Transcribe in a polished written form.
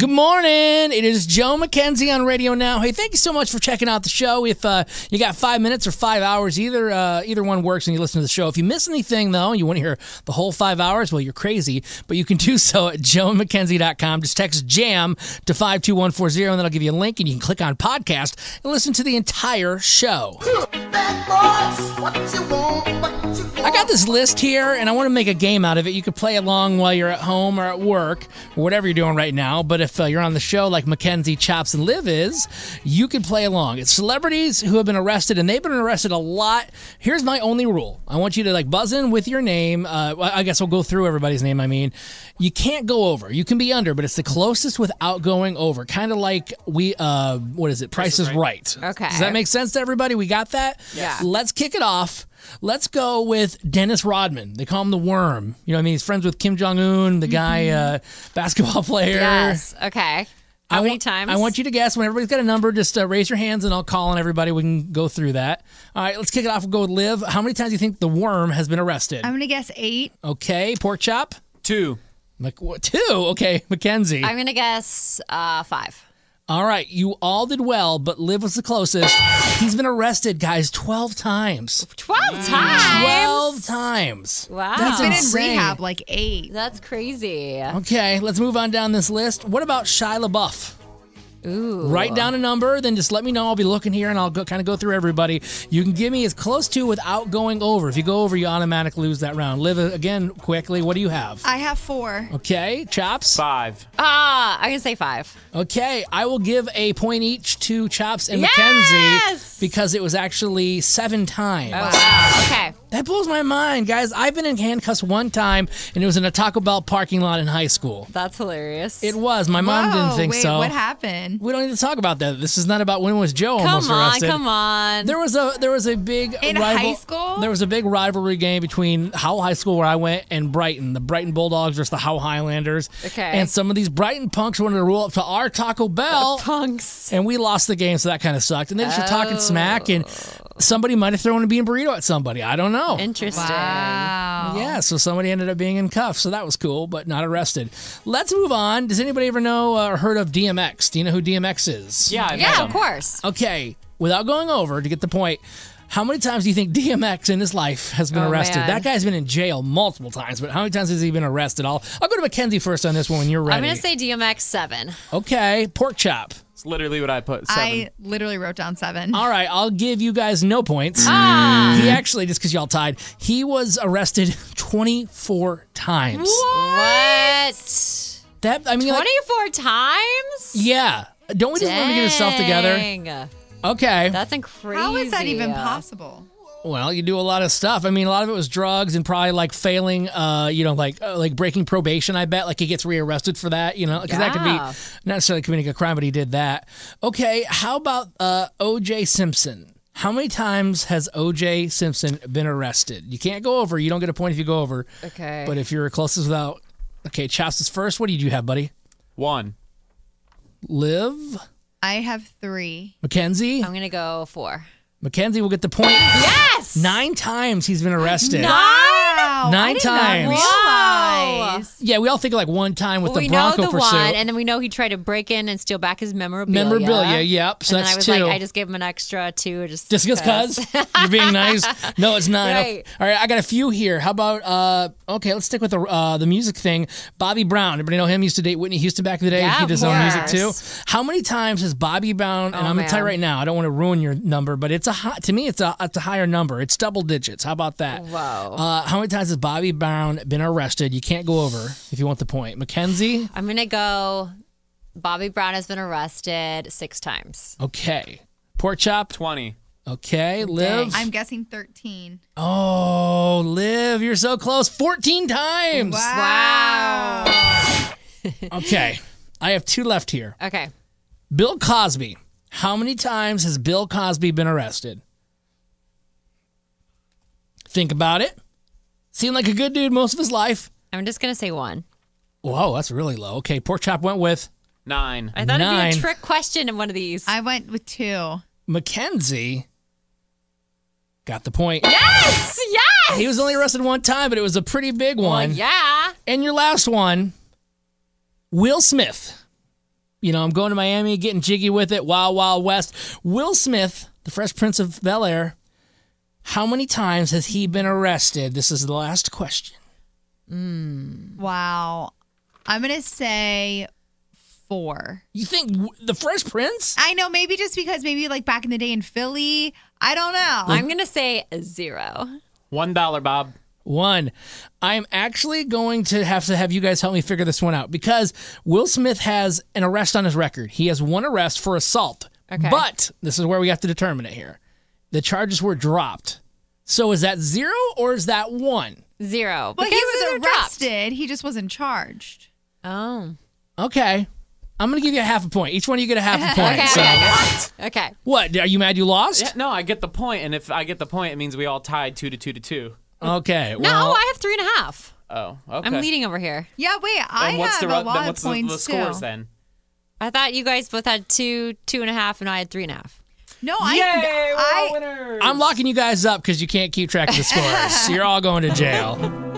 Good morning. It is Joe McKenzie on Radio Now. Hey, thank you so much for checking out the show. If you got 5 minutes or 5 hours, either one works and you listen to the show. If you miss anything, though, and you want to hear the whole 5 hours, well, you're crazy. But you can do so at joemckenzie.com. Just text JAM to 52140, and that'll give you a link, and you can click on podcast and listen to the entire show. I got this list here, and I want to make a game out of it. You could play along while you're at home or at work or whatever you're doing right now. But if you're on the show like Mackenzie, Chops, and Liv is, you can play along. It's celebrities who have been arrested, and they've been arrested a lot. Here's my only rule. I want you to buzz in with your name. I guess we'll go through everybody's name. You can't go over. You can be under, but it's the closest without going over. Kind of like Price is Right. Okay. Does that make sense to everybody? We got that? Yeah. Let's kick it off. Let's go with Dennis Rodman. They call him the Worm. You know what I mean? He's friends with Kim Jong-un, the guy, basketball player. Yes. Okay. How many times? I want you to guess. When everybody's got a number, just raise your hands and I'll call on everybody. We can go through that. All right, let's kick it off. We'll go with Liv. How many times do you think the Worm has been arrested? I'm going to guess 8. Okay. Pork Chop? 2. 2. Okay. Mackenzie? I'm going to guess 5. All right, you all did well, but Liv was the closest. He's been arrested, guys, 12 times. 12 times? 12 times. Wow. That's Been insane. in rehab 8. That's crazy. Okay, let's move on down this list. What about Shia LaBeouf? Ooh. Write down a number, then just let me know. I'll be looking here, and I'll kind of go through everybody. You can give me as close to without going over. If you go over, you automatically lose that round. Liv, again, quickly, what do you have? I have 4. Okay, Chops? 5. I'm going to say 5. Okay, I will give a point each to Chops and Yes! Mackenzie because it was actually 7 times. Oh, wow. Okay. That blows my mind, guys. I've been in handcuffs one time, and it was in a Taco Bell parking lot in high school. That's hilarious. It was. My mom didn't think so. What happened? We don't need to talk about that. This is not about when was Joe almost arrested. Come on. There was a big In high school? There was a big rivalry game between Howell High School where I went and Brighton. The Brighton Bulldogs versus the Howell Highlanders. Okay. And some of these Brighton punks wanted to roll up to our Taco Bell. Punks. And we lost the game, so that kind of sucked. And they just were talking smack, and somebody might have thrown a bean burrito at somebody. I don't know. Interesting. Wow. Yeah, so somebody ended up being in cuffs, so that was cool, but not arrested. Let's move on. Does anybody ever know or heard of DMX? Do you know who DMX is? Yeah, I met Yeah, him. of course. Okay, without going over, to get the point, how many times do you think DMX in his life has been arrested? man. That guy's been in jail multiple times, but how many times has he been arrested? I'll go to Mackenzie first on this one when you're ready. I'm going to say DMX 7. Okay, Pork Chop. It's literally what I put. 7. I literally wrote down 7. All right, I'll give you guys no points. He actually, just because y'all tied, he was arrested 24 times. What? That, I mean, 24 times? yeah. Don't we just want to get himself together? Dang. Okay. That's crazy. How is that even possible? Well, you do a lot of stuff. I mean, a lot of it was drugs and probably failing, like breaking probation, I bet. Like he gets rearrested for that, because that could be Yeah. not necessarily committing a crime, but he did that. Okay, how about O.J. Simpson? How many times has O.J. Simpson been arrested? You can't go over. You don't get a point if you go over. Okay. But if you're closest without... Okay, Chops is first. What did you have, buddy? 1. Liv? I have 3. Mackenzie? I'm going to go 4. Mackenzie will get the point. Yes! 9 times he's been arrested. Wow. 9 I did not times. realize. Yeah, we all think one time with Well, the we Bronco know the pursuit. one, and then we know he tried to break in and steal back his memorabilia. Yep. So And then that's I was 2. I just gave him an extra 2 just because you're being nice. No, it's 9. Right. All right, I got a few here. How about okay? Let's stick with the music thing. Bobby Brown. Everybody know him? He used to date Whitney Houston back in the day. Yeah, He did his of own music too. course. How many times has Bobby Brown? And Oh, I'm gonna tell you man. right now. I don't want to ruin your number, but it's to me it's a higher number. It's double digits. How about that? Whoa. How many times has Bobby Brown been arrested? You can't go over if you want the point. Mackenzie. I'm going to go Bobby Brown has been arrested 6 times. Okay. Pork Chop. 20. Okay. Liv. I'm guessing 13. Oh, Liv, you're so close. 14 times. Wow. Okay. I have 2 left here. Okay. Bill Cosby. How many times has Bill Cosby been arrested? Think about it. Seemed like a good dude most of his life. I'm just going to say 1. Whoa, that's really low. Okay, Pork Chop went with 9. I thought it'd be 9. a trick question in one of these. I went with 2. Mackenzie. Got the point. Yes! Yes! He was only arrested 1 time, but it was a pretty big one. Well, yeah. And your last one, Will Smith. I'm going to Miami, getting jiggy with it, Wild Wild West. Will Smith, the Fresh Prince of Bel-Air, how many times has he been arrested? This is the last question. Wow. I'm going to say 4. You think the Fresh Prince? I know, maybe just because like back in the day in Philly. I don't know. I'm going to say 0. $1, Bob. 1. I'm actually going to have you guys help me figure this one out because Will Smith has an arrest on his record. He has 1 arrest for assault. Okay. But this is where we have to determine it here. The charges were dropped. So is that 0 or is that 1? 0. Well, he Because was they're dropped. arrested. He just wasn't charged. Oh. Okay. I'm going to give you a half a point. Each one of you get a half a point. Okay. Okay. What? Are you mad you lost? Yeah, no, I get the point, and if I get the point, it means we all tied 2-2. Okay. No, Well, I have 3.5. Oh, okay. I'm leading over here. Yeah, wait. I And what's have the a lot then of what's points the scores too. then? I thought you guys both had 2.5, and I had 3.5. No, Yay, we're all I winners. I'm locking you guys up because you can't keep track of the scores. You're all going to jail.